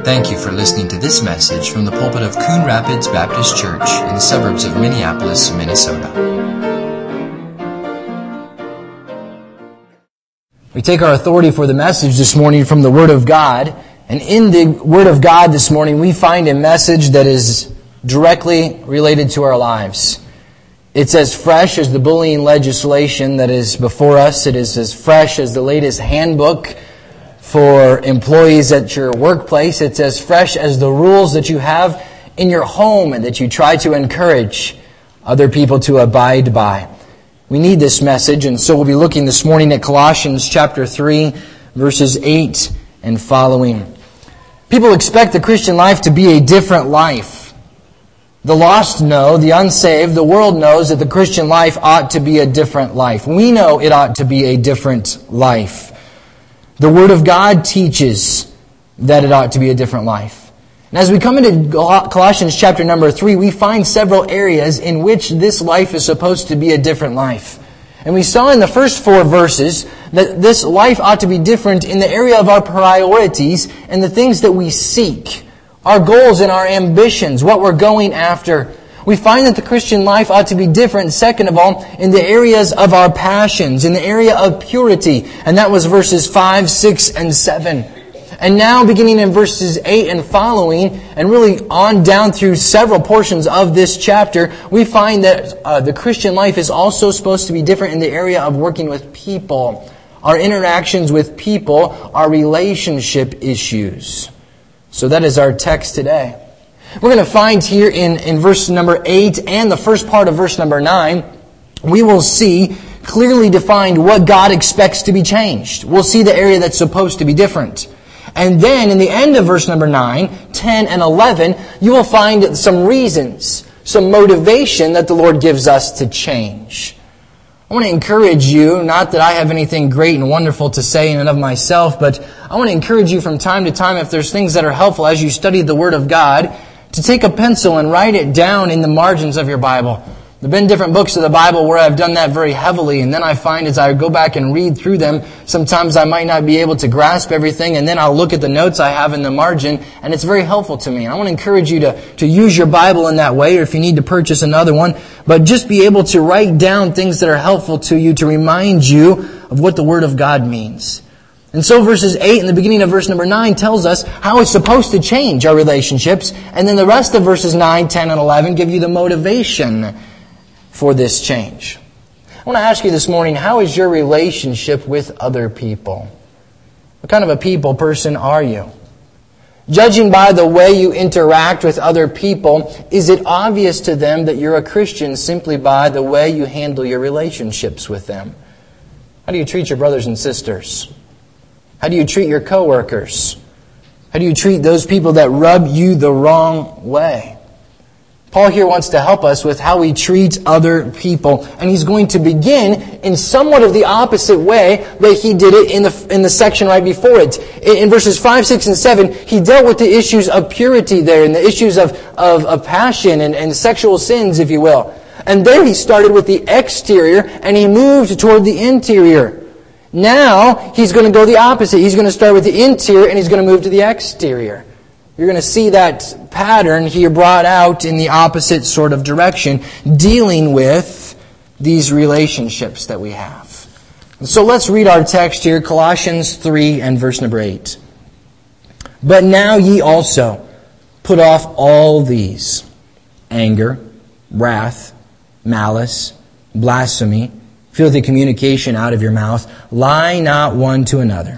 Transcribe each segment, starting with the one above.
Thank you for listening to this message from the pulpit of Coon Rapids Baptist Church in the suburbs of Minneapolis, Minnesota. We take our authority for the message this morning from the Word of God. And in the Word of God this morning, we find a message that is directly related to our lives. It's as fresh as the bullying legislation that is before us. It is as fresh as the latest handbook for employees at your workplace. It's as fresh as the rules that you have in your home and that you try to encourage other people to abide by. We need this message, and so we'll be looking this morning at Colossians chapter 3, verses 8 and following. People expect the Christian life to be a different life. The lost know, the unsaved, the world knows that the Christian life ought to be a different life. We know it ought to be a different life. The Word of God teaches that it ought to be a different life. And as we come into Colossians chapter number 3, we find several areas in which this life is supposed to be a different life. And we saw in the first 4 verses that this life ought to be different in the area of our priorities and the things that we seek, our goals and our ambitions, what we're going after. We find that the Christian life ought to be different, second of all, in the areas of our passions, in the area of purity. And that was verses 5, 6, and 7. And now, beginning in verses 8 and following, and really on down through several portions of this chapter, we find that the Christian life is also supposed to be different in the area of working with people. Our interactions with people, our relationship issues. So that is our text today. We're going to find here in verse number 8 and the first part of verse number 9, we will see clearly defined what God expects to be changed. We'll see the area that's supposed to be different. And then in the end of verse number 9, 10, and 11, you will find some reasons, some motivation that the Lord gives us to change. I want to encourage you, not that I have anything great and wonderful to say in and of myself, but I want to encourage you from time to time, if there's things that are helpful as you study the Word of God, to take a pencil and write it down in the margins of your Bible. There have been different books of the Bible where I've done that very heavily, and then I find as I go back and read through them, sometimes I might not be able to grasp everything, and then I'll look at the notes I have in the margin, and it's very helpful to me. And I want to encourage you to use your Bible in that way, or if you need to purchase another one, but just be able to write down things that are helpful to you to remind you of what the Word of God means. And so verses 8 and the beginning of verse number 9 tells us how it's supposed to change our relationships. And then the rest of verses 9, 10, and 11 give you the motivation for this change. I want to ask you this morning, how is your relationship with other people? What kind of a people person are you? Judging by the way you interact with other people, is it obvious to them that you're a Christian simply by the way you handle your relationships with them? How do you treat your brothers and sisters? How do you treat your coworkers? How do you treat those people that rub you the wrong way? Paul here wants to help us with how we treat other people. And he's going to begin in somewhat of the opposite way that he did it in the section right before it. In verses 5, 6, and 7, he dealt with the issues of purity there and the issues of passion and sexual sins, if you will. And there he started with the exterior and he moved toward the interior. Now, he's going to go the opposite. He's going to start with the interior and he's going to move to the exterior. You're going to see that pattern here brought out in the opposite sort of direction, dealing with these relationships that we have. So let's read our text here, Colossians 3 and verse number 8. But now ye also put off all these: anger, wrath, malice, blasphemy, filthy communication out of your mouth. Lie not one to another,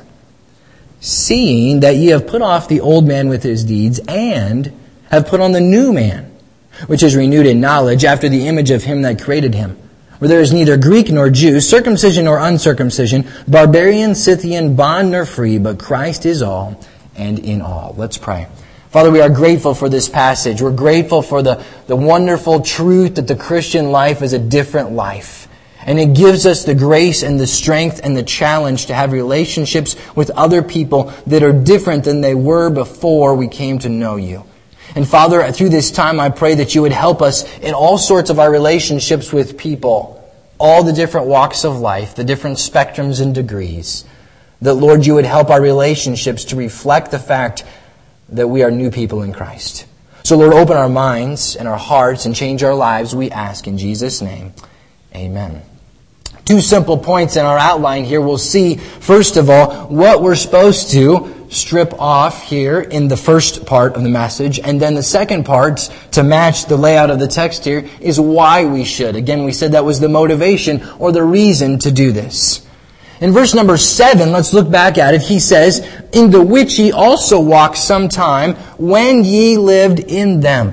seeing that ye have put off the old man with his deeds, and have put on the new man, which is renewed in knowledge after the image of him that created him. Where there is neither Greek nor Jew, circumcision nor uncircumcision, barbarian, Scythian, bond nor free, but Christ is all and in all. Let's pray. Father, we are grateful for this passage. We're grateful for the wonderful truth that the Christian life is a different life. And it gives us the grace and the strength and the challenge to have relationships with other people that are different than they were before we came to know you. And Father, through this time, I pray that you would help us in all sorts of our relationships with people, all the different walks of life, the different spectrums and degrees. That, Lord, you would help our relationships to reflect the fact that we are new people in Christ. So Lord, open our minds and our hearts and change our lives, we ask in Jesus' name. Amen. 2 simple points in our outline here. We'll see, first of all, what we're supposed to strip off here in the first part of the message. And then the second part, to match the layout of the text here, is why we should. Again, we said that was the motivation or the reason to do this. In verse number 7, let's look back at it. He says, "In the which ye also walked sometime when ye lived in them."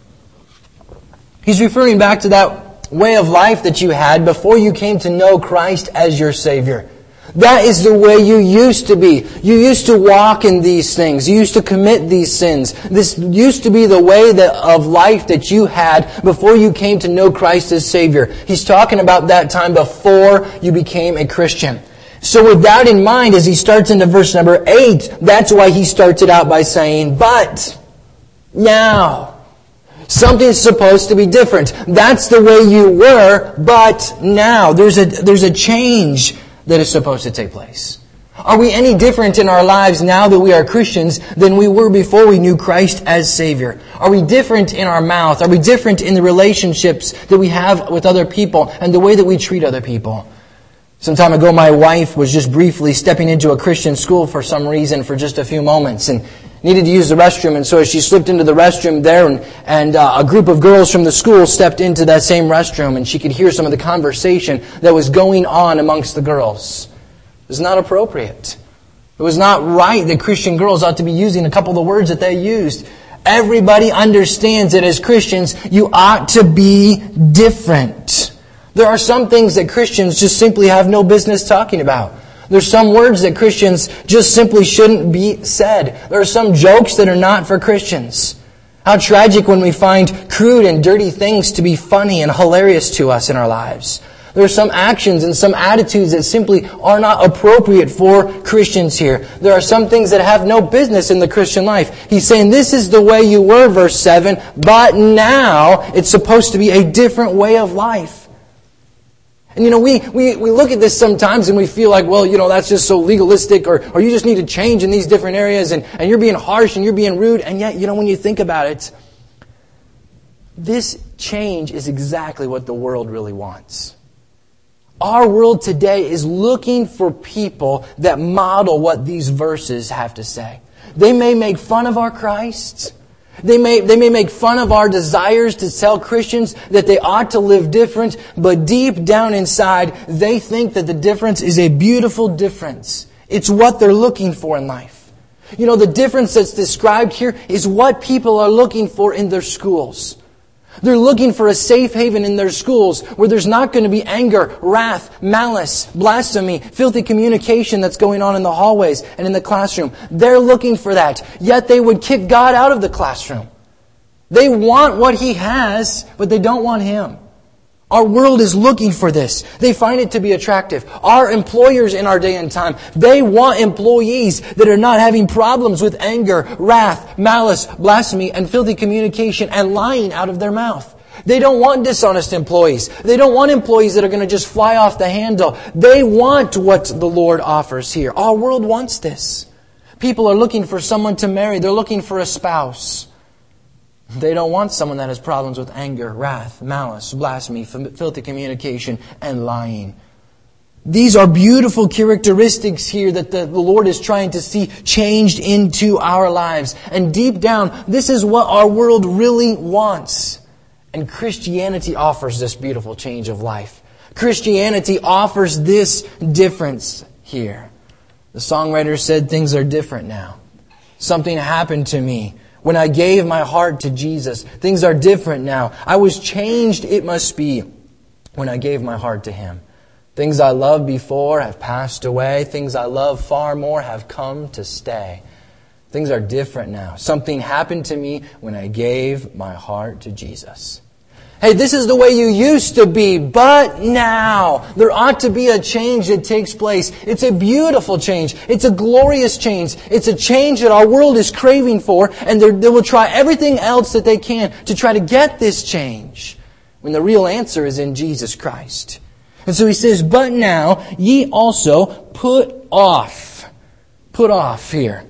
He's referring back to that way of life that you had before you came to know Christ as your Savior. That is the way you used to be. You used to walk in these things. You used to commit these sins. This used to be the way of life that you had before you came to know Christ as Savior. He's talking about that time before you became a Christian. So with that in mind, as he starts into verse number 8, that's why he starts it out by saying, "But now." Something's supposed to be different. That's the way you were, but now. There's a change that is supposed to take place. Are we any different in our lives now that we are Christians than we were before we knew Christ as Savior? Are we different in our mouth? Are we different in the relationships that we have with other people and the way that we treat other people? Some time ago, my wife was just briefly stepping into a Christian school for some reason for just a few moments and needed to use the restroom. And so as she slipped into the restroom there and a group of girls from the school stepped into that same restroom, and she could hear some of the conversation that was going on amongst the girls. It was not appropriate. It was not right that Christian girls ought to be using a couple of the words that they used. Everybody understands that as Christians, you ought to be different. There are some things that Christians just simply have no business talking about. There's some words that Christians just simply shouldn't be said. There are some jokes that are not for Christians. How tragic when we find crude and dirty things to be funny and hilarious to us in our lives. There are some actions and some attitudes that simply are not appropriate for Christians here. There are some things that have no business in the Christian life. He's saying this is the way you were, verse 7, but now it's supposed to be a different way of life. And we look at this sometimes and we feel like, well, that's just so legalistic, or you just need to change in these different areas, and you're being harsh and you're being rude. And yet, when you think about it, this change is exactly what the world really wants. Our world today is looking for people that model what these verses have to say. They may make fun of our Christ. They may make fun of our desires to tell Christians that they ought to live different, but deep down inside, they think that the difference is a beautiful difference. It's what they're looking for in life. The difference that's described here is what people are looking for in their schools. They're looking for a safe haven in their schools where there's not going to be anger, wrath, malice, blasphemy, filthy communication that's going on in the hallways and in the classroom. They're looking for that. Yet they would kick God out of the classroom. They want what He has, but they don't want Him. Our world is looking for this. They find it to be attractive. Our employers in our day and time, they want employees that are not having problems with anger, wrath, malice, blasphemy, and filthy communication and lying out of their mouth. They don't want dishonest employees. They don't want employees that are going to just fly off the handle. They want what the Lord offers here. Our world wants this. People are looking for someone to marry. They're looking for a spouse. They don't want someone that has problems with anger, wrath, malice, blasphemy, filthy communication, and lying. These are beautiful characteristics here that the Lord is trying to see changed into our lives. And deep down, this is what our world really wants. And Christianity offers this beautiful change of life. Christianity offers this difference here. The songwriter said, "Things are different now. Something happened to me. When I gave my heart to Jesus, things are different now. I was changed, it must be, when I gave my heart to Him. Things I loved before have passed away. Things I love far more have come to stay. Things are different now. Something happened to me when I gave my heart to Jesus." Hey, this is the way you used to be, but now there ought to be a change that takes place. It's a beautiful change. It's a glorious change. It's a change that our world is craving for, and they will try everything else that they can to try to get this change, when the real answer is in Jesus Christ. And so he says, "But now ye also put off." Put off here.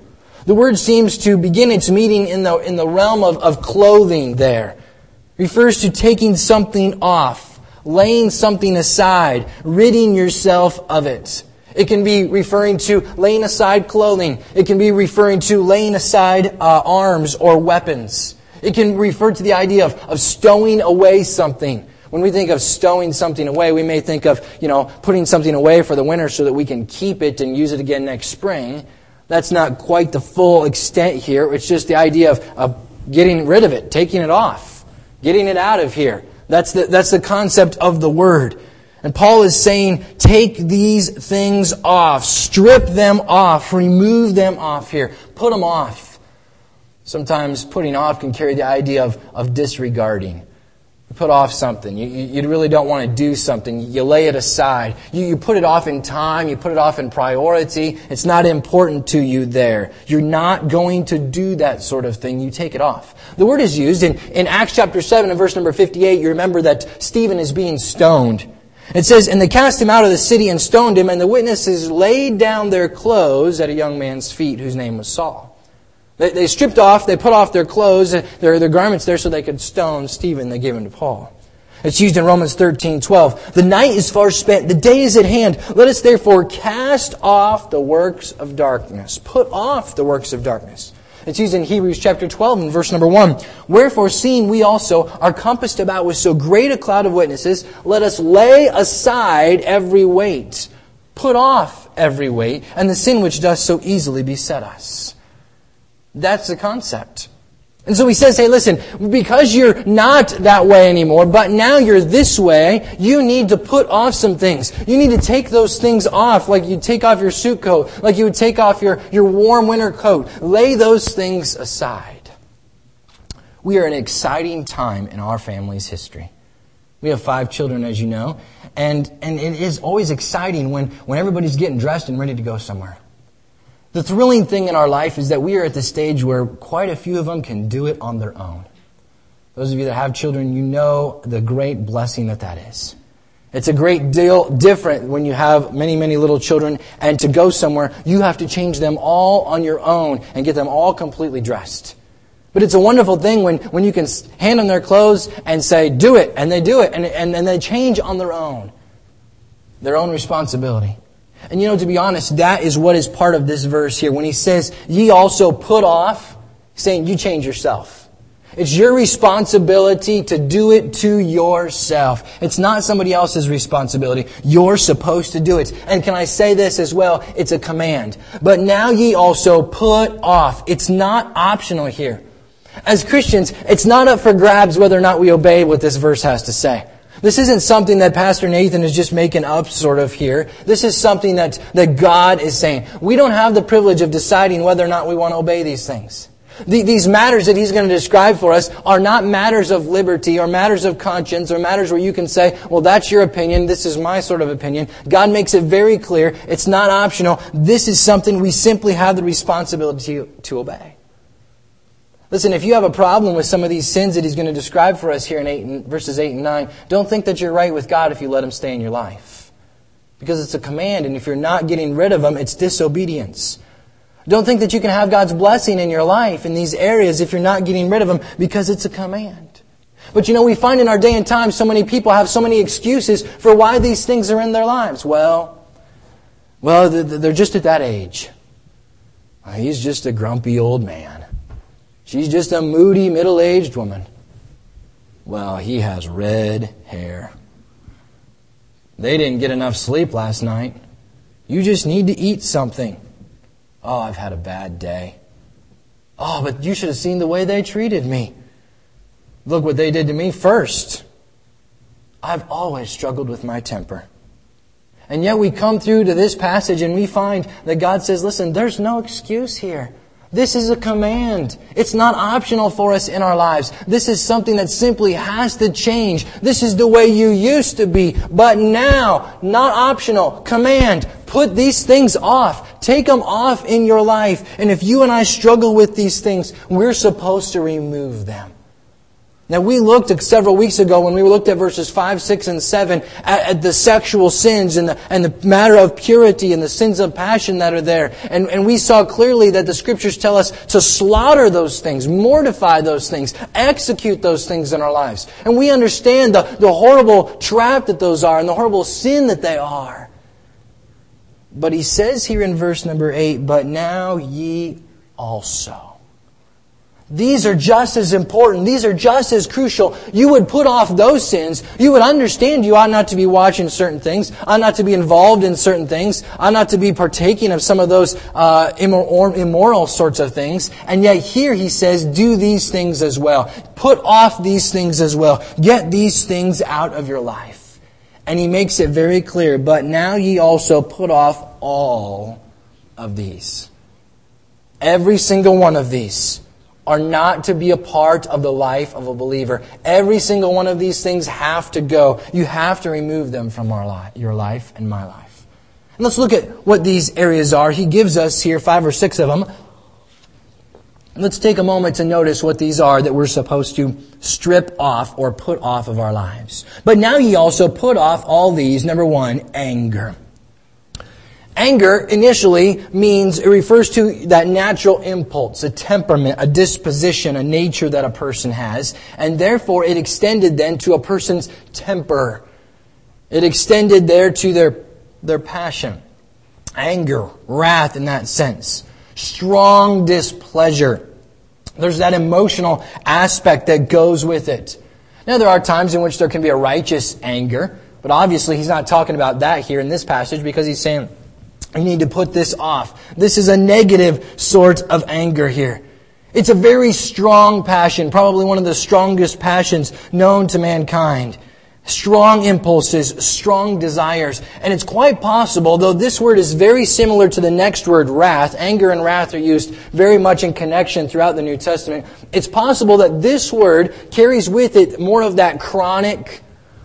The word seems to begin its meaning in the realm of clothing there. It refers to taking something off, laying something aside, ridding yourself of it. It can be referring to laying aside clothing. It can be referring to laying aside arms or weapons. It can refer to the idea of stowing away something. When we think of stowing something away, we may think of, putting something away for the winter so that we can keep it and use it again next spring. That's not quite the full extent here. It's just the idea of getting rid of it, taking it off, getting it out of here. That's the concept of the word. And Paul is saying, take these things off, strip them off, remove them off here, put them off. Sometimes putting off can carry the idea of disregarding. You put off something. You really don't want to do something. You lay it aside. You put it off in time. You put it off in priority. It's not important to you there. You're not going to do that sort of thing. You take it off. The word is used in Acts chapter 7 and verse number 58. You remember that Stephen is being stoned. It says, and they cast him out of the city and stoned him, and the witnesses laid down their clothes at a young man's feet whose name was Saul. They stripped off, they put off their clothes, their garments there so they could stone Stephen. They gave him to Paul. It's used in Romans 13:12. The night is far spent, the day is at hand. Let us therefore cast off the works of darkness. Put off the works of darkness. It's used in Hebrews chapter 12 and verse number 1. Wherefore, seeing we also are compassed about with so great a cloud of witnesses, let us lay aside every weight. Put off every weight, and the sin which does so easily beset us. That's the concept. And so he says, hey, listen, because you're not that way anymore, but now you're this way, you need to put off some things. You need to take those things off, like you take off your suit coat, like you would take off your warm winter coat. Lay those things aside. We are in an exciting time in our family's history. We have 5 children, as you know, and it is always exciting when everybody's getting dressed and ready to go somewhere. The thrilling thing in our life is that we are at the stage where quite a few of them can do it on their own. Those of you that have children, you know the great blessing that is. It's a great deal different when you have many, many little children, and to go somewhere, you have to change them all on your own and get them all completely dressed. But it's a wonderful thing when you can hand them their clothes and say, do it, and they do it, and they change on their own responsibility. And to be honest, that is what is part of this verse here. When he says, ye also put off, saying you change yourself. It's your responsibility to do it to yourself. It's not somebody else's responsibility. You're supposed to do it. And can I say this as well? It's a command. But now ye also put off. It's not optional here. As Christians, it's not up for grabs whether or not we obey what this verse has to say. This isn't something that Pastor Nathan is just making up sort of here. This is something that God is saying. We don't have the privilege of deciding whether or not we want to obey these things. These matters that he's going to describe for us are not matters of liberty or matters of conscience or matters where you can say, well, that's your opinion, this is my sort of opinion. God makes it very clear. It's not optional. This is something we simply have the responsibility to obey. Listen, if you have a problem with some of these sins that he's going to describe for us here in verses 8 and 9, don't think that you're right with God if you let them stay in your life. Because it's a command, and if you're not getting rid of them, it's disobedience. Don't think that you can have God's blessing in your life in these areas if you're not getting rid of them, because it's a command. But we find in our day and time so many people have so many excuses for why these things are in their lives. Well, they're just at that age. He's just a grumpy old man. She's just a moody, middle-aged woman. Well, he has red hair. They didn't get enough sleep last night. You just need to eat something. Oh, I've had a bad day. Oh, but you should have seen the way they treated me. Look what they did to me first. I've always struggled with my temper. And yet we come through to this passage and we find that God says, listen, there's no excuse here. This is a command. It's not optional for us in our lives. This is something that simply has to change. This is the way you used to be. But now, not optional, command. Put these things off. Take them off in your life. And if you and I struggle with these things, we're supposed to remove them. Now, we looked several weeks ago when we looked at verses 5, 6, and 7 at the sexual sins and the matter of purity and the sins of passion that are there. And we saw clearly that the Scriptures tell us to slaughter those things, mortify those things, execute those things in our lives. And we understand the horrible trap that those are and the horrible sin that they are. But he says here in verse number 8, "But now ye also." These are just as important. These are just as crucial. You would put off those sins. You would understand you ought not to be watching certain things, ought not to be involved in certain things, ought not to be partaking of some of those immoral sorts of things. And yet here he says, do these things as well. Put off these things as well. Get these things out of your life. And he makes it very clear, "But now ye also put off all of these." Every single one of these are not to be a part of the life of a believer. Every single one of these things have to go. You have to remove them from your life and my life. And let's look at what these areas are. He gives us here 5 or 6 of them. Let's take a moment to notice what these are that we're supposed to strip off or put off of our lives. "But now ye also put off all these." Number 1, anger. Anger initially means, it refers to that natural impulse, a temperament, a disposition, a nature that a person has. And therefore it extended then to a person's temper. It extended there to their passion. Anger, wrath in that sense. Strong displeasure. There's that emotional aspect that goes with it. Now there are times in which there can be a righteous anger, but obviously he's not talking about that here in this passage because he's saying, you need to put this off. This is a negative sort of anger here. It's a very strong passion, probably one of the strongest passions known to mankind. Strong impulses, strong desires. And it's quite possible, though this word is very similar to the next word, wrath. Anger and wrath are used very much in connection throughout the New Testament. It's possible that this word carries with it more of that chronic,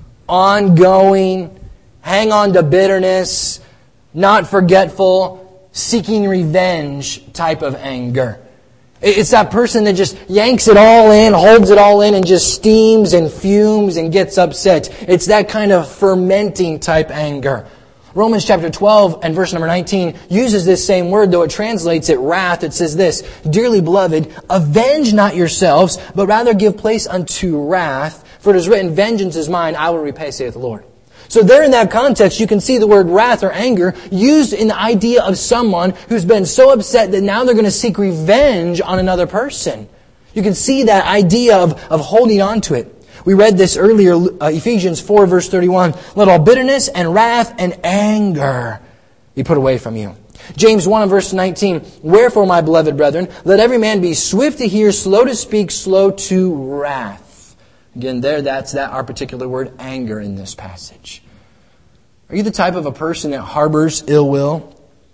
ongoing, hang on to bitterness, not forgetful, seeking revenge type of anger. It's that person that just yanks it all in, holds it all in, and just steams and fumes and gets upset. It's that kind of fermenting type anger. Romans chapter 12 and verse number 19 uses this same word, though it translates it wrath. It says this, "Dearly beloved, avenge not yourselves, but rather give place unto wrath. For it is written, vengeance is mine, I will repay, saith the Lord." So there in that context, you can see the word wrath or anger used in the idea of someone who's been so upset that now they're going to seek revenge on another person. You can see that idea of holding on to it. We read this earlier, Ephesians 4 verse 31. "Let all bitterness and wrath and anger be put away from you." James 1 verse 19. "Wherefore, my beloved brethren, let every man be swift to hear, slow to speak, slow to wrath." Again, that's our particular word, anger, in this passage. Are you the type of a person that harbors ill will?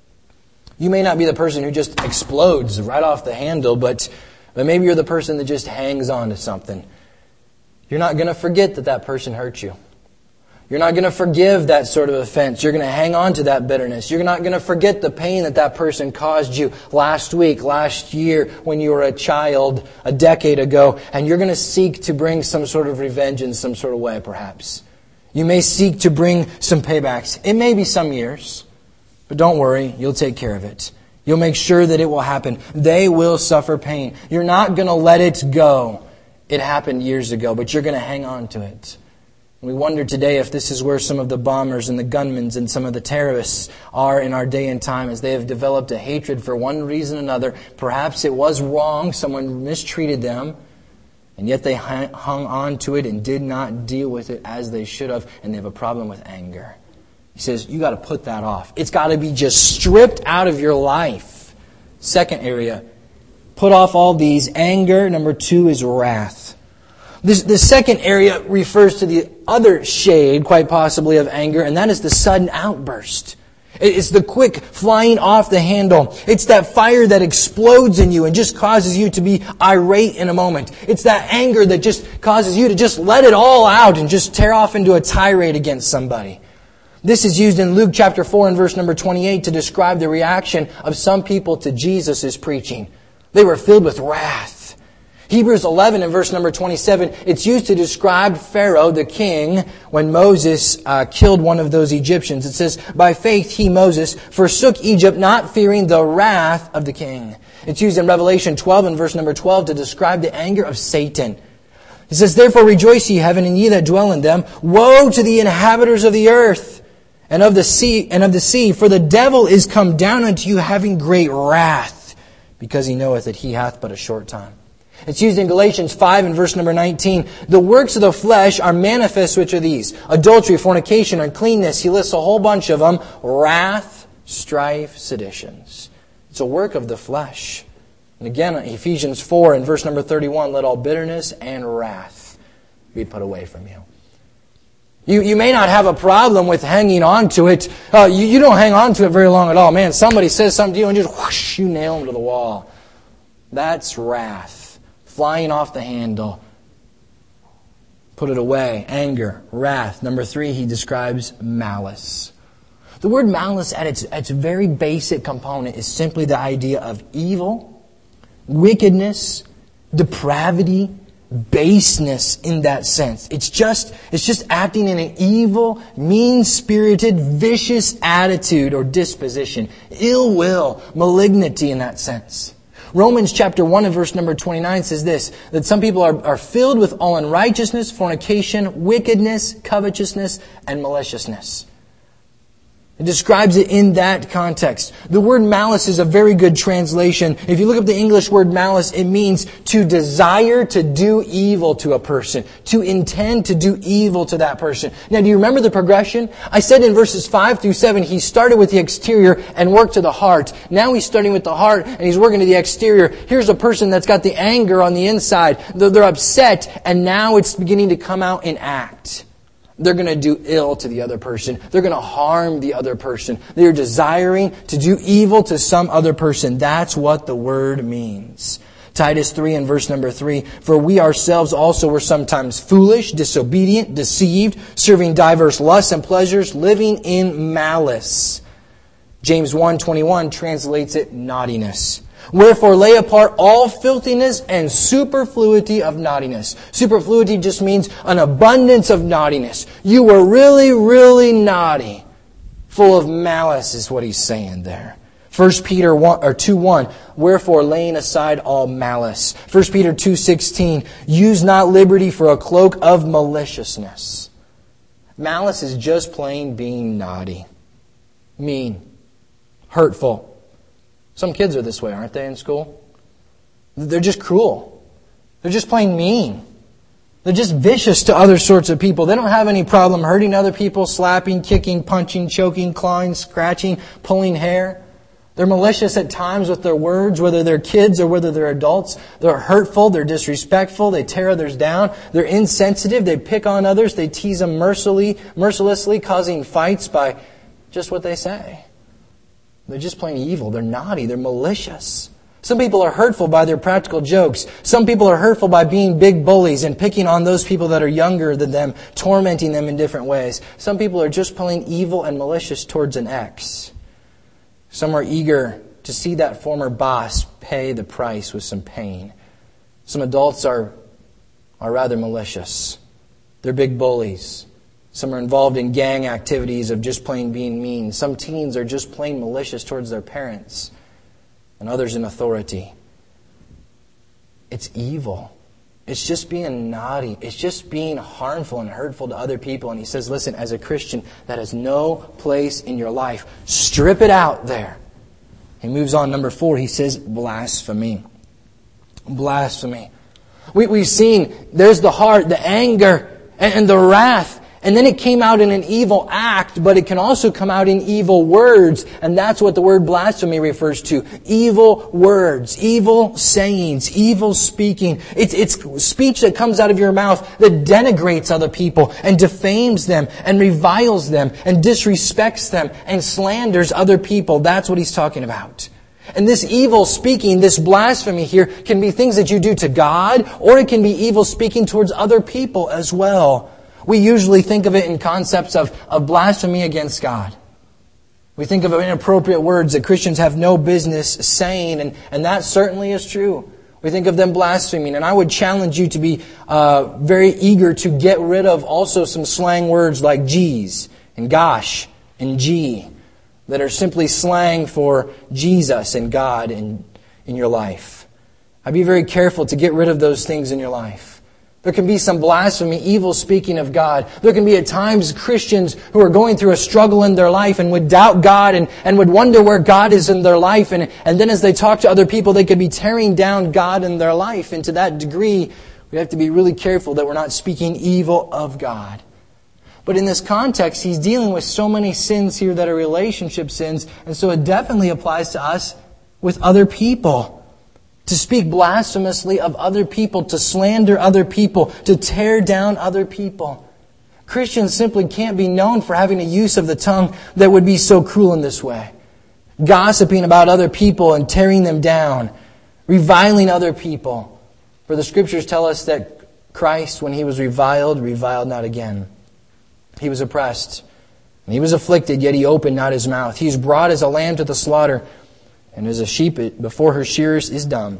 You may not be the person who just explodes right off the handle, but maybe you're the person that just hangs on to something. You're not going to forget that person hurt you. You're not going to forgive that sort of offense. You're going to hang on to that bitterness. You're not going to forget the pain that person caused you last week, last year, when you were a child, a decade ago. And you're going to seek to bring some sort of revenge in some sort of way, perhaps. You may seek to bring some paybacks. It may be some years, but don't worry, you'll take care of it. You'll make sure that it will happen. They will suffer pain. You're not going to let it go. It happened years ago, but you're going to hang on to it. We wonder today if this is where some of the bombers and the gunmen and some of the terrorists are in our day and time, as they have developed a hatred for one reason or another. Perhaps it was wrong, someone mistreated them, and yet they hung on to it and did not deal with it as they should have, and they have a problem with anger. He says, you got to put that off. It's got to be just stripped out of your life. Second area, put off all these. Anger. Number 2 is wrath. The second area refers to the other shade, quite possibly, of anger, and that is the sudden outburst. It's the quick flying off the handle. It's that fire that explodes in you and just causes you to be irate in a moment. It's that anger that just causes you to just let it all out and just tear off into a tirade against somebody. This is used in Luke chapter 4 and verse number 28 to describe the reaction of some people to Jesus' preaching. They were filled with wrath. Hebrews 11 and verse number 27, it's used to describe Pharaoh, the king, when Moses killed one of those Egyptians. It says, by faith he, Moses, forsook Egypt, not fearing the wrath of the king. It's used in Revelation 12 and verse number 12 to describe the anger of Satan. It says, therefore rejoice ye heaven, and ye that dwell in them. Woe to the inhabitants of the earth and of the sea, for the devil is come down unto you having great wrath, because he knoweth that he hath but a short time. It's used in Galatians 5 and verse number 19. The works of the flesh are manifest, which are these: adultery, fornication, uncleanness. He lists a whole bunch of them. Wrath, strife, seditions. It's a work of the flesh. And again, Ephesians 4 and verse number 31, let all bitterness and wrath be put away from you. You may not have a problem with hanging on to it. You don't hang on to it very long at all. Man, somebody says something to you and just whoosh, you nail them to the wall. That's wrath. Flying off the handle. Put it away. Anger, wrath. Number 3, he describes malice. The word malice at its very basic component is simply the idea of evil, wickedness, depravity, baseness in that sense. It's just acting in an evil, mean-spirited, vicious attitude or disposition. Ill will, malignity in that sense. Romans chapter 1 and verse number 29 says this, that some people are filled with all unrighteousness, fornication, wickedness, covetousness, and maliciousness. It describes it in that context. The word malice is a very good translation. If you look up the English word malice, it means to desire to do evil to a person, to intend to do evil to that person. Now, do you remember the progression? I said in verses 5 through 7, he started with the exterior and worked to the heart. Now he's starting with the heart and he's working to the exterior. Here's a person that's got the anger on the inside. They're upset, and now it's beginning to come out in act. They're going to do ill to the other person. They're going to harm the other person. They're desiring to do evil to some other person. That's what the word means. Titus 3 and verse number 3, for we ourselves also were sometimes foolish, disobedient, deceived, serving diverse lusts and pleasures, living in malice. James 1:21 translates it naughtiness. Wherefore lay apart all filthiness and superfluity of naughtiness. Superfluity just means an abundance of naughtiness. You were really, really naughty. Full of malice is what he's saying there. 1 Peter 2:1, wherefore laying aside all malice. 1 Peter 2:16, use not liberty for a cloak of maliciousness. Malice is just plain being naughty, mean, hurtful. Some kids are this way, aren't they, in school? They're just cruel. They're just plain mean. They're just vicious to other sorts of people. They don't have any problem hurting other people, slapping, kicking, punching, choking, clawing, scratching, pulling hair. They're malicious at times with their words, whether they're kids or whether they're adults. They're hurtful, they're disrespectful, they tear others down. They're insensitive, they pick on others, they tease them mercilessly, causing fights by just what they say. They're just plain evil. They're naughty. They're malicious. Some people are hurtful by their practical jokes. Some people are hurtful by being big bullies and picking on those people that are younger than them, tormenting them in different ways. Some people are just plain evil and malicious towards an ex. Some are eager to see that former boss pay the price with some pain. Some adults are rather malicious. They're big bullies. Some are involved in gang activities of just plain being mean. Some teens are just plain malicious towards their parents and others in authority. It's evil. It's just being naughty. It's just being harmful and hurtful to other people. And he says, listen, as a Christian, that has no place in your life. Strip it out there. He moves on, number 4. He says, blasphemy. Blasphemy. We've seen, there's the heart, the anger, and the wrath. And then it came out in an evil act, but it can also come out in evil words. And that's what the word blasphemy refers to. Evil words, evil sayings, evil speaking. It's speech that comes out of your mouth that denigrates other people and defames them and reviles them and disrespects them and slanders other people. That's what he's talking about. And this evil speaking, this blasphemy here, can be things that you do to God, or it can be evil speaking towards other people as well. We usually think of it in concepts of blasphemy against God. We think of inappropriate words that Christians have no business saying, and that certainly is true. We think of them blaspheming. And I would challenge you to be very eager to get rid of also some slang words like geez and gosh and gee that are simply slang for Jesus and God in your life. I'd be very careful to get rid of those things in your life. There can be some blasphemy, evil speaking of God. There can be at times Christians who are going through a struggle in their life and would doubt God and would wonder where God is in their life. And then as they talk to other people, they could be tearing down God in their life. And to that degree, we have to be really careful that we're not speaking evil of God. But in this context, he's dealing with so many sins here that are relationship sins. And so it definitely applies to us with other people. To speak blasphemously of other people, to slander other people, to tear down other people. Christians simply can't be known for having a use of the tongue that would be so cruel in this way. Gossiping about other people and tearing them down. Reviling other people. For the Scriptures tell us that Christ, when He was reviled not again. He was oppressed. And He was afflicted, yet He opened not His mouth. He is brought as a lamb to the slaughter. And as a sheep before her shearers is dumb,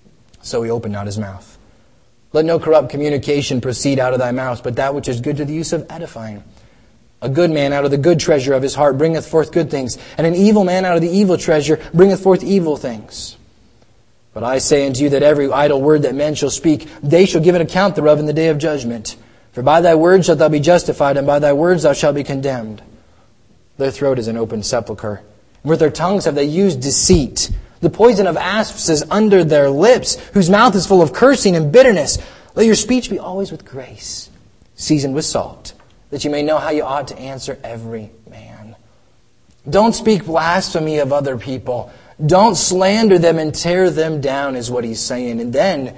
so He opened not His mouth. Let no corrupt communication proceed out of thy mouth, but that which is good to the use of edifying. A good man out of the good treasure of his heart bringeth forth good things, and an evil man out of the evil treasure bringeth forth evil things. But I say unto you that every idle word that men shall speak, they shall give an account thereof in the day of judgment. For by thy words shalt thou be justified, and by thy words thou shalt be condemned. Their throat is an open sepulchre. With their tongues have they used deceit. The poison of asps is under their lips, whose mouth is full of cursing and bitterness. Let your speech be always with grace, seasoned with salt, that you may know how you ought to answer every man. Don't speak blasphemy of other people. Don't slander them and tear them down, is what he's saying. And then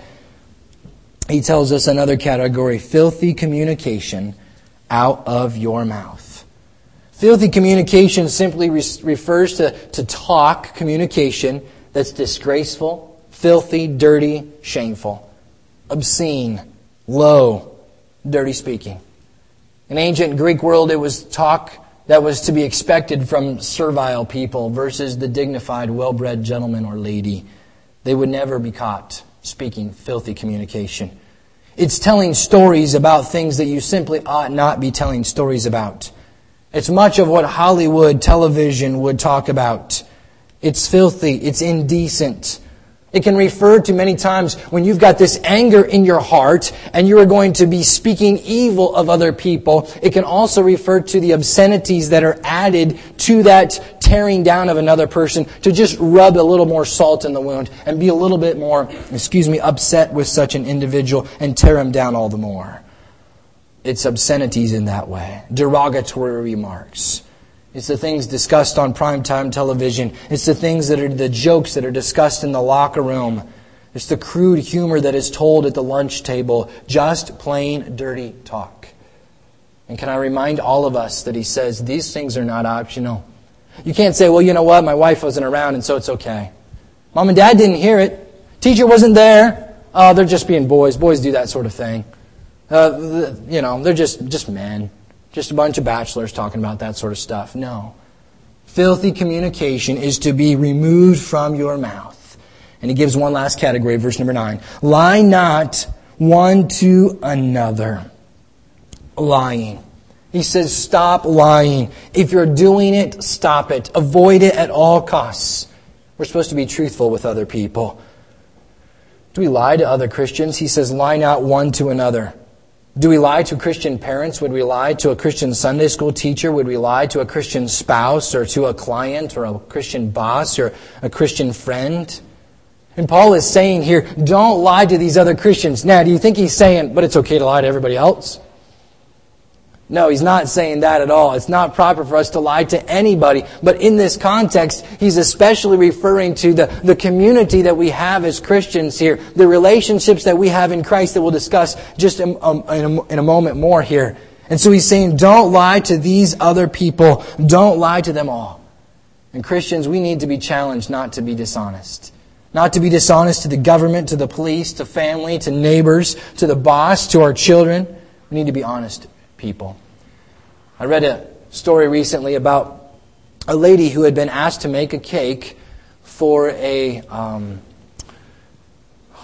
he tells us another category, filthy communication out of your mouth. Filthy communication simply refers to talk, communication that's disgraceful, filthy, dirty, shameful, obscene, low, dirty speaking. In ancient Greek world, it was talk that was to be expected from servile people versus the dignified, well-bred gentleman or lady. They would never be caught speaking filthy communication. It's telling stories about things that you simply ought not be telling stories about. It's much of what Hollywood television would talk about. It's filthy. It's indecent. It can refer to many times when you've got this anger in your heart and you are going to be speaking evil of other people. It can also refer to the obscenities that are added to that tearing down of another person to just rub a little more salt in the wound and be a little bit more, upset with such an individual and tear him down all the more. It's obscenities in that way. Derogatory remarks. It's the things discussed on primetime television. It's the things that are the jokes that are discussed in the locker room. It's the crude humor that is told at the lunch table. Just plain dirty talk. And can I remind all of us that he says these things are not optional. You can't say, well, you know what, my wife wasn't around and so it's okay. Mom and Dad didn't hear it. Teacher wasn't there. Oh, they're just being boys. Boys do that sort of thing. They're just men. Just a bunch of bachelors talking about that sort of stuff. No. Filthy communication is to be removed from your mouth. And he gives one last category, verse number 9. Lie not one to another. Lying. He says, stop lying. If you're doing it, stop it. Avoid it at all costs. We're supposed to be truthful with other people. Do we lie to other Christians? He says, lie not one to another. Do we lie to Christian parents? Would we lie to a Christian Sunday school teacher? Would we lie to a Christian spouse or to a client or a Christian boss or a Christian friend? And Paul is saying here, don't lie to these other Christians. Now, do you think he's saying, but it's okay to lie to everybody else? No, he's not saying that at all. It's not proper for us to lie to anybody. But in this context, he's especially referring to the community that we have as Christians here, the relationships that we have in Christ that we'll discuss just in a moment more here. And so he's saying, don't lie to these other people. Don't lie to them all. And Christians, we need to be challenged not to be dishonest. Not to be dishonest to the government, to the police, to family, to neighbors, to the boss, to our children. We need to be honest people. I read a story recently about a lady who had been asked to make a cake for I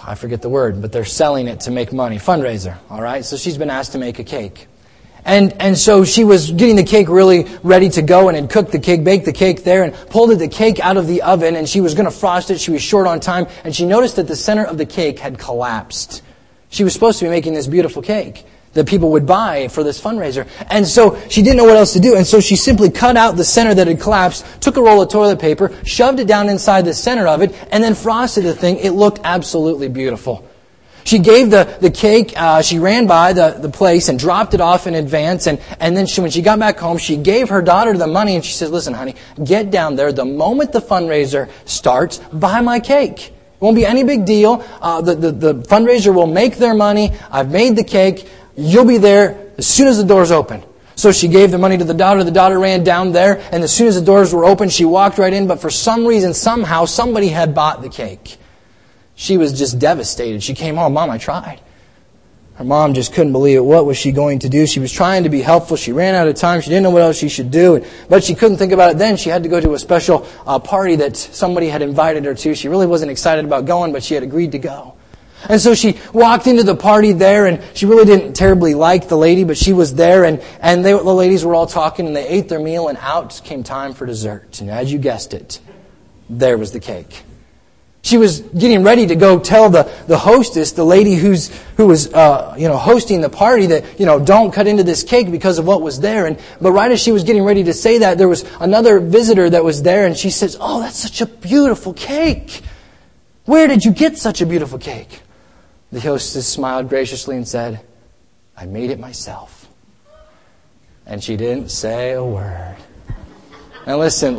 I forget the word, but they're selling it to make money. Fundraiser, all right? So she's been asked to make a cake. And so she was getting the cake really ready to go and had cooked the cake, baked the cake there, and pulled the cake out of the oven, and she was going to frost it. She was short on time, and she noticed that the center of the cake had collapsed. She was supposed to be making this beautiful cake that people would buy for this fundraiser. And so she didn't know what else to do, and so she simply cut out the center that had collapsed, took a roll of toilet paper, shoved it down inside the center of it, and then frosted the thing. It looked absolutely beautiful. She gave the cake, she ran by the place and dropped it off in advance. And then when she got back home, she gave her daughter the money and she said, listen, honey, get down there. The moment the fundraiser starts, buy my cake. It won't be any big deal. The fundraiser will make their money. I've made the cake. You'll be there as soon as the doors open. So she gave the money to the daughter. The daughter ran down there. And as soon as the doors were open, she walked right in. But for some reason, somehow, somebody had bought the cake. She was just devastated. She came home, Mom, I tried. Her mom just couldn't believe it. What was she going to do? She was trying to be helpful. She ran out of time. She didn't know what else she should do. But she couldn't think about it then. She had to go to a special party that somebody had invited her to. She really wasn't excited about going, but she had agreed to go. And so she walked into the party there, and she really didn't terribly like the lady, but she was there, and the ladies were all talking, and they ate their meal, and out came time for dessert. And as you guessed it, there was the cake. She was getting ready to go tell the hostess, the lady who was hosting the party, that don't cut into this cake because of what was there. But right as she was getting ready to say that, there was another visitor that was there, and she says, "Oh, that's such a beautiful cake. Where did you get such a beautiful cake?" The hostess smiled graciously and said, "I made it myself." And she didn't say a word. Now listen,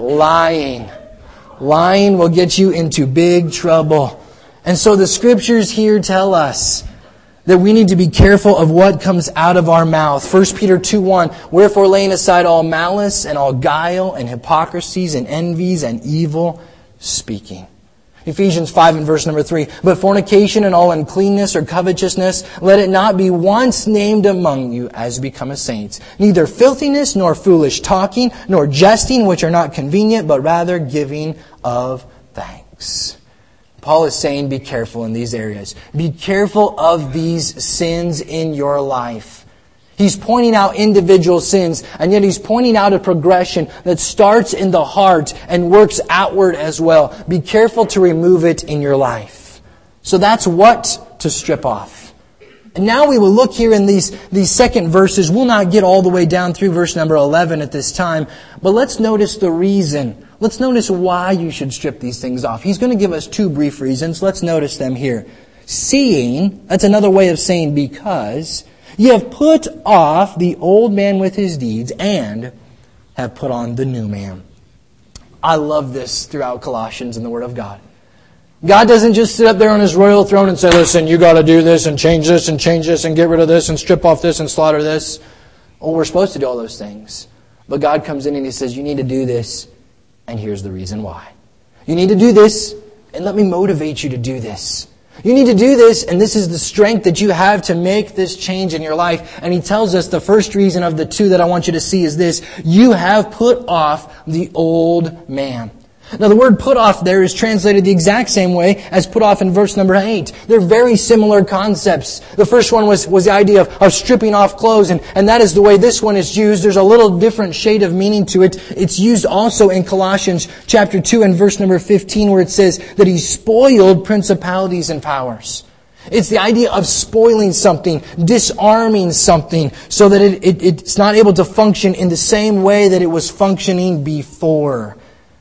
Lying will get you into big trouble. And so the Scriptures here tell us that we need to be careful of what comes out of our mouth. 1 Peter 2:1, "Wherefore laying aside all malice and all guile and hypocrisies and envies and evil speaking." Ephesians 5 and verse number 3, "But fornication and all uncleanness or covetousness, let it not be once named among you as become a saint. Neither filthiness, nor foolish talking, nor jesting, which are not convenient, but rather giving of thanks." Paul is saying, be careful in these areas. Be careful of these sins in your life. He's pointing out individual sins, and yet he's pointing out a progression that starts in the heart and works outward as well. Be careful to remove it in your life. So that's what to strip off. And now we will look here in these second verses. We'll not get all the way down through verse number 11 at this time, but let's notice the reason. Let's notice why you should strip these things off. He's going to give us two brief reasons. Let's notice them here. Seeing, that's another way of saying because, "you have put off the old man with his deeds and have put on the new man." I love this throughout Colossians and the Word of God. God doesn't just sit up there on His royal throne and say, "Listen, you got to do this and change this and get rid of this and strip off this and slaughter this." Oh, we're supposed to do all those things. But God comes in and He says, "You need to do this, and here's the reason why. You need to do this, and let me motivate you to do this. You need to do this, and this is the strength that you have to make this change in your life." And He tells us the first reason of the two that I want you to see is this: you have put off the old man. Now the word "put off" there is translated the exact same way as "put off" in verse number 8. They're very similar concepts. The first one was the idea of stripping off clothes, and that is the way this one is used. There's a little different shade of meaning to it. It's used also in Colossians chapter 2 and verse number 15, where it says that He spoiled principalities and powers. It's the idea of spoiling something, disarming something, so that it's not able to function in the same way that it was functioning before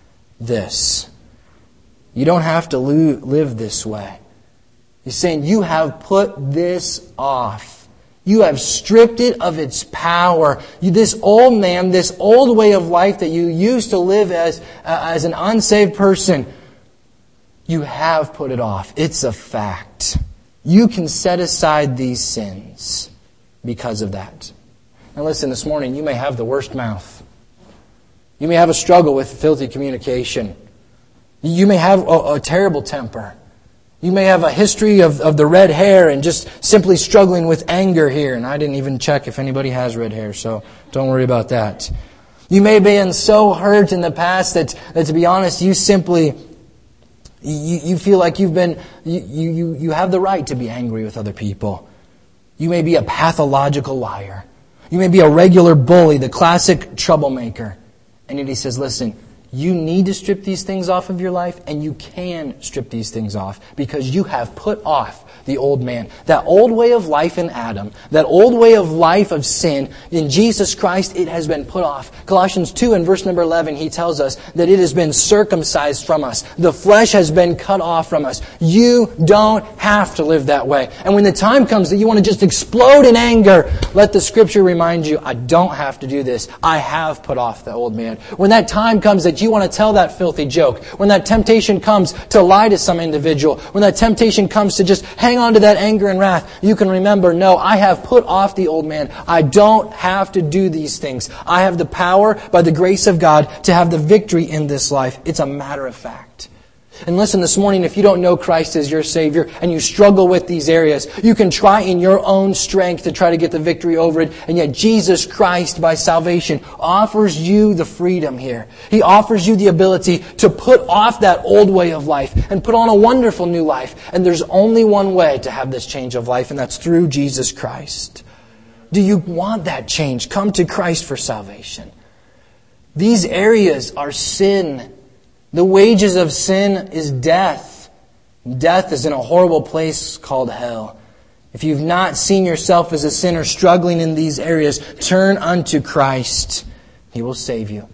this. You don't have to live this way. He's saying you have put this off. You have stripped it of its power. This old man, this old way of life that you used to live as an unsaved person, you have put it off. It's a fact. You can set aside these sins because of that. Now listen, this morning you may have the worst mouth. You may have a struggle with filthy communication. You may have a terrible temper. You may have a history of the red hair and just simply struggling with anger here. And I didn't even check if anybody has red hair, so don't worry about that. You may have been so hurt in the past that to be honest, you simply You feel like you have the right to be angry with other people. You may be a pathological liar. You may be a regular bully, the classic troublemaker. And yet he says, listen, you need to strip these things off of your life, and you can strip these things off because you have put off the old man. That old way of life in Adam, that old way of life of sin, in Jesus Christ, it has been put off. Colossians 2 and verse number 11, he tells us that it has been circumcised from us. The flesh has been cut off from us. You don't have to live that way. And when the time comes that you want to just explode in anger, let the Scripture remind you, I don't have to do this. I have put off the old man. When that time comes that you want to tell that filthy joke, when that temptation comes to lie to some individual, when that temptation comes to just hang on to that anger and wrath, you can remember, no, I have put off the old man. I don't have to do these things. I have the power, by the grace of God, to have the victory in this life. It's a matter of fact. And listen, this morning, if you don't know Christ as your Savior and you struggle with these areas, you can try in your own strength to try to get the victory over it. And yet Jesus Christ, by salvation, offers you the freedom here. He offers you the ability to put off that old way of life and put on a wonderful new life. And there's only one way to have this change of life, and that's through Jesus Christ. Do you want that change? Come to Christ for salvation. These areas are sin. The wages of sin is death. Death is in a horrible place called hell. If you've not seen yourself as a sinner struggling in these areas, turn unto Christ. He will save you.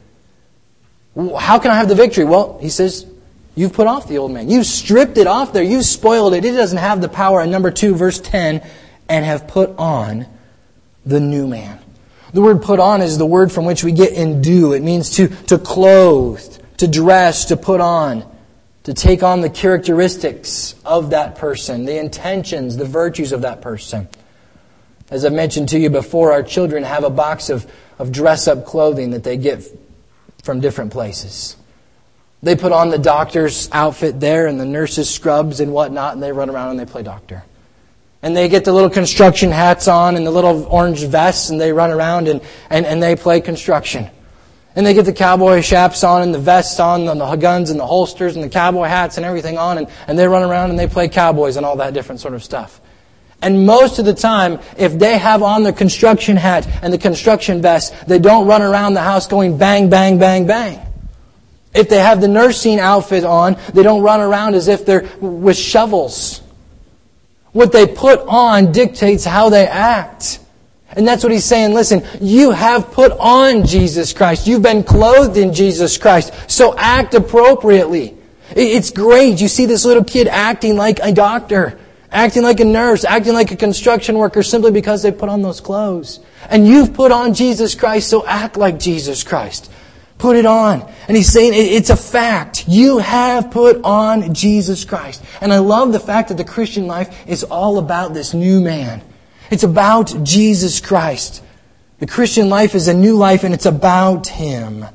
How can I have the victory? Well, he says, you've put off the old man. You've stripped it off there. You've spoiled it. It doesn't have the power. And number 2, verse 10, and have put on the new man. The word put on is the word from which we get endue. It means to clothe, to dress, to put on, to take on the characteristics of that person, the intentions, the virtues of that person. As I've mentioned to you before, our children have a box of dress-up clothing that they get from different places. They put on the doctor's outfit there and the nurse's scrubs and whatnot, and they run around and they play doctor. And they get the little construction hats on and the little orange vests, and they run around and they play construction. And they get the cowboy chaps on and the vests on and the guns and the holsters and the cowboy hats and everything on, and they run around and they play cowboys and all that different sort of stuff. And most of the time, if they have on the construction hat and the construction vest, they don't run around the house going bang, bang, bang, bang. If they have the nursing outfit on, they don't run around as if they're with shovels. What they put on dictates how they act. And that's what he's saying. Listen, you have put on Jesus Christ. You've been clothed in Jesus Christ. So act appropriately. It's great. You see this little kid acting like a doctor, acting like a nurse, acting like a construction worker simply because they put on those clothes. And you've put on Jesus Christ, so act like Jesus Christ. Put it on. And he's saying it's a fact. You have put on Jesus Christ. And I love the fact that the Christian life is all about this new man. It's about Jesus Christ. The Christian life is a new life, and it's about Him.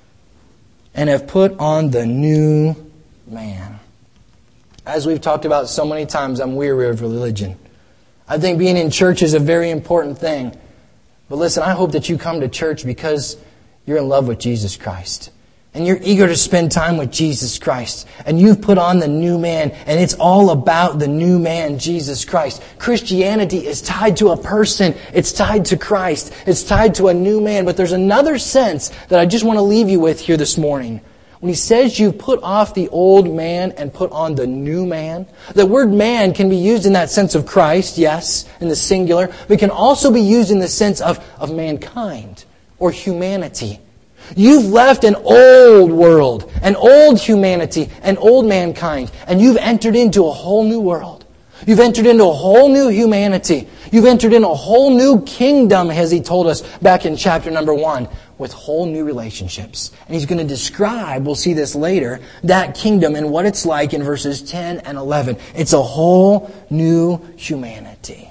And have put on the new man. As we've talked about so many times, I'm weary of religion. I think being in church is a very important thing. But listen, I hope that you come to church because you're in love with Jesus Christ. And you're eager to spend time with Jesus Christ. And you've put on the new man. And it's all about the new man, Jesus Christ. Christianity is tied to a person. It's tied to Christ. It's tied to a new man. But there's another sense that I just want to leave you with here this morning. When he says you've put off the old man and put on the new man, the word man can be used in that sense of Christ, yes, in the singular. But it can also be used in the sense of mankind or humanity. You've left an old world, an old humanity, an old mankind, and you've entered into a whole new world. You've entered into a whole new humanity. You've entered into a whole new kingdom, as he told us back in chapter number 1, with whole new relationships. And he's going to describe, we'll see this later, that kingdom and what it's like in verses 10 and 11. It's a whole new humanity.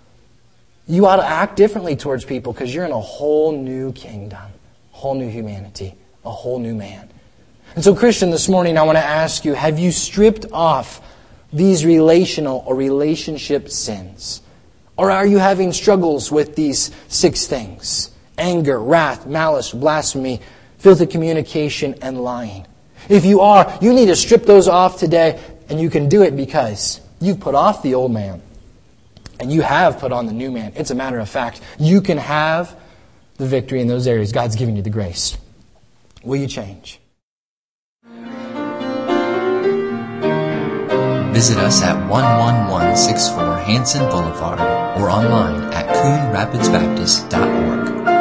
You ought to act differently towards people because you're in a whole new kingdom. Whole new humanity, a whole new man. And so, Christian, this morning I want to ask you, have you stripped off these relational or relationship sins? Or are you having struggles with these 6 things? Anger, wrath, malice, blasphemy, filthy communication, and lying. If you are, you need to strip those off today, and you can do it because you've put off the old man, and you have put on the new man. It's a matter of fact. You can have the victory in those areas. God's giving you the grace. Will you change? Visit us at 11164 Hanson Boulevard or online at CoonRapidsBaptist.org.